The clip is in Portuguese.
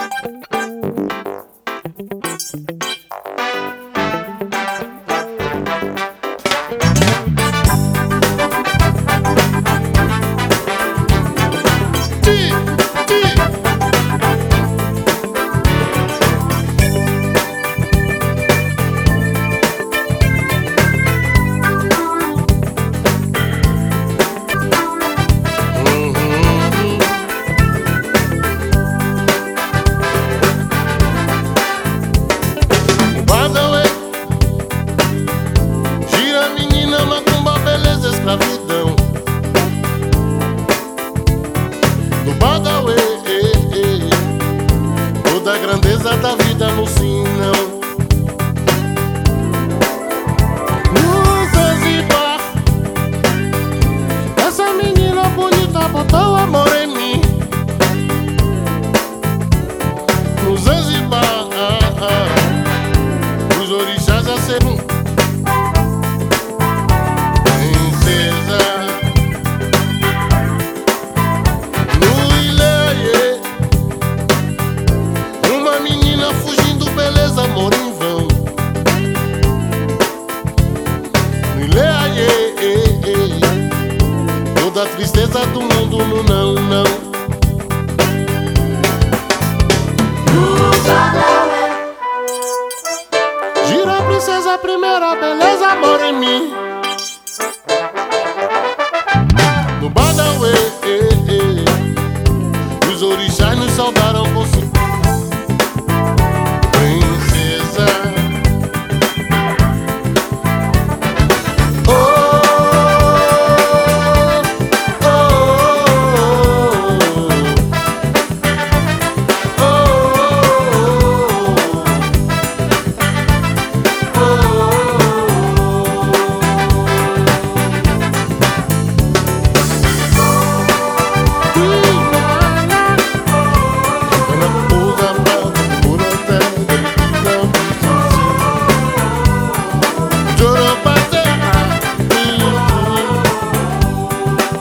No Badawi, toda a grandeza da vida no sinão. No Zanzibar, essa menina bonita botou amor em mim. No Zanzibar, os orixás já serão fugindo, beleza, amor em vão. Toda a tristeza do mundo no não, não. Gira, princesa, primeira beleza, amor em mim. No Badawi, os orixás nos saudaram por si.